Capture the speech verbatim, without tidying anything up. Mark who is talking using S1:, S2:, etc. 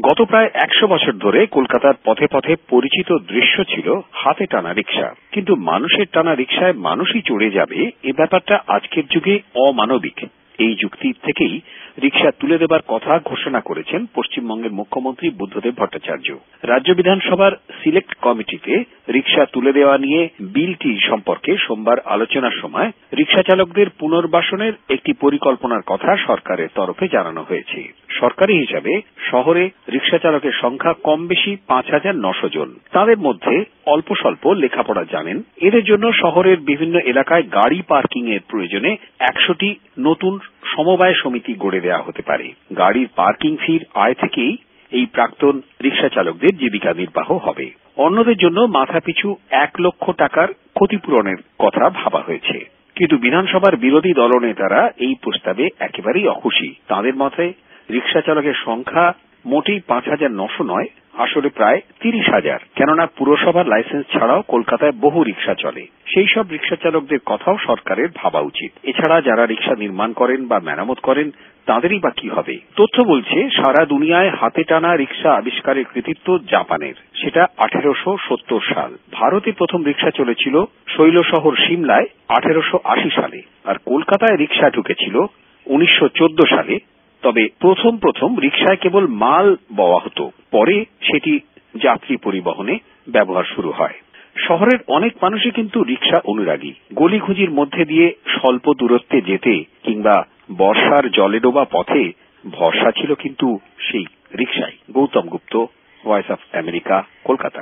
S1: গত প্রায় একশো বছর ধরে কলকাতার পথে পথে পরিচিত দৃশ্য ছিল হাতে টানা রিকশা। কিন্তু মানুষের টানা রিকশায় মানুষই চড়ে যাবে এ ব্যাপারটা আজকের যুগে অমানবিক। এই যুক্তি থেকেই রিকশা তুলে দেবার কথা ঘোষণা করেছেন পশ্চিমবঙ্গের মুখ্যমন্ত্রী বুদ্ধদেব ভট্টাচার্য। রাজ্য বিধানসভার সিলেক্ট কমিটিতে রিকশা তুলে দেওয়া নিয়ে বিলটি সম্পর্কে সোমবার আলোচনার সময় রিকশা চালকদের পুনর্বাসনের একটি পরিকল্পনার কথা সরকারের তরফে জানানো হয়েছে। সরকারি হিসাবে শহরে রিকশা চালকের সংখ্যা কম বেশি পাঁচ হাজার নশো জন। তাদের মধ্যে অল্প স্বল্প লেখাপড়া জানেন। এদের জন্য শহরের বিভিন্ন এলাকায় গাড়ি পার্কিং এর প্রয়োজনে একশোটি নতুন সমবায় সমিতি গড়ে দেওয়া হতে পারে। গাড়ির পার্কিং ফির আয় থেকেই এই প্রাক্তন রিকশা চালকদের জীবিকা নির্বাহ হবে। অন্যদের জন্য মাথাপিছু এক লক্ষ টাকার ক্ষতিপূরণের কথা ভাবা হয়েছে। কিন্তু বিধানসভার বিরোধী দলনেতারা এই প্রস্তাবে একেবারেই অখুশি। তাদের মতে রিকশা চালকের সংখ্যা মোটেই পাঁচ হাজার নশো নয়, আসলে প্রায় তিরিশ হাজার। কেননা পুরসভার লাইসেন্স ছাড়াও কলকাতায় বহু রিকশা চলে। সেই সব রিকশা চালকদের কথাও সরকারের ভাবা উচিত। এছাড়া যারা রিকশা নির্মাণ করেন বা মেরামত করেন তাদেরই বা কি হবে। তথ্য বলছে সারা দুনিয়ায় হাতে টানা রিকশা আবিষ্কারের কৃতিত্ব জাপানের। সেটা আঠেরোশো সত্তর সাল। ভারতে প্রথম রিকশা চলেছিল শৈল শহর সিমলায় আঠেরোশো আশি সালে, আর কলকাতায় রিকশা ঢুকেছিল উনিশশো চোদ্দ সালে। তবে প্রথম প্রথম রিকশায় কেবল মাল বওয়া হতো, পরে সেটি যাত্রী পরিবহনে ব্যবহার শুরু হয়। শহরের অনেক মানুষই কিন্তু রিকশা অনুরাগী। গলিঘুজির মধ্যে দিয়ে স্বল্প দূরত্বে যেতে কিংবা বর্ষার জলে ডোবা পথে ভরসা ছিল কিন্তু সেই রিকশায়। Gautam Gupta, voice of America, Kolkata.